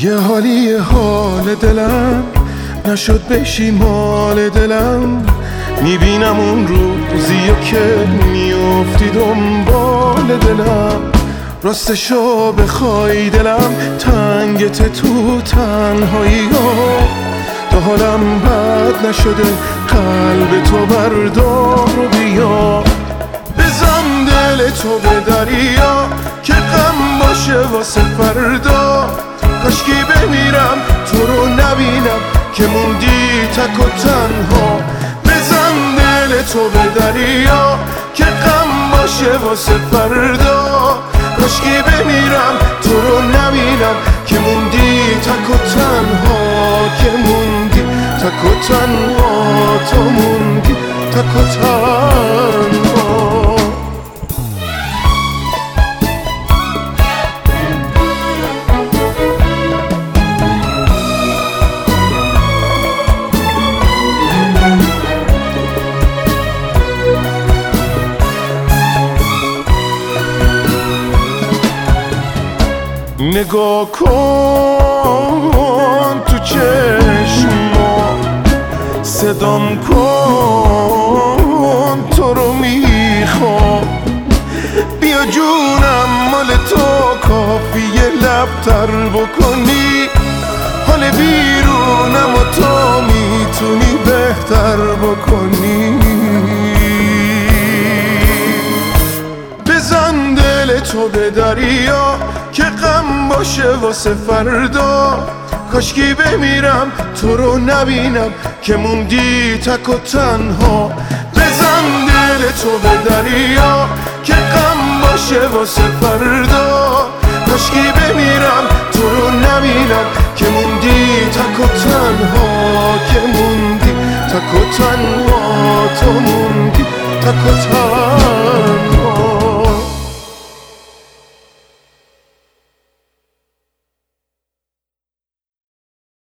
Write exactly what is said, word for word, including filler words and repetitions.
یه حالی حال دلم نشد بشی مال دلم، میبینم اون روزیو که میافتی دنبال دلم. راستشو بخوای دلم تنگت تو تنهایی ها، تا حالم بد نشده قلب تو بردار و بیا. بزن دل تو به دریا که غم باشه واسه فردا، کاشکی بمیرم تو رو نبینم که موندی تک و تنها. بزن دل تو به دریا که غم باشه واسه فردا، کاشکی بمیرم تو رو نبینم که موندی تک و تنها، که موندی تک و تنها، تو موندی تک و تنها. نگاه کن تو چشما، صدام کن تو رو میخوام. بیا جونم مال تو کافیه لبتر بکنی، حال بیرونم و تو میتونی بهتر بکنی. بزن دل تو به دریا که غم باشه واسه فردا، کاشکی بمیرم تو رو نبینم که موندی تک و تنها. بزن دل تو به دریا که غم باشه واسه فردا، کاشکی بمیرم تو رو نبینم که موندی تک و تنها، که موندی تک و تنها، تو موندی تک و تنها.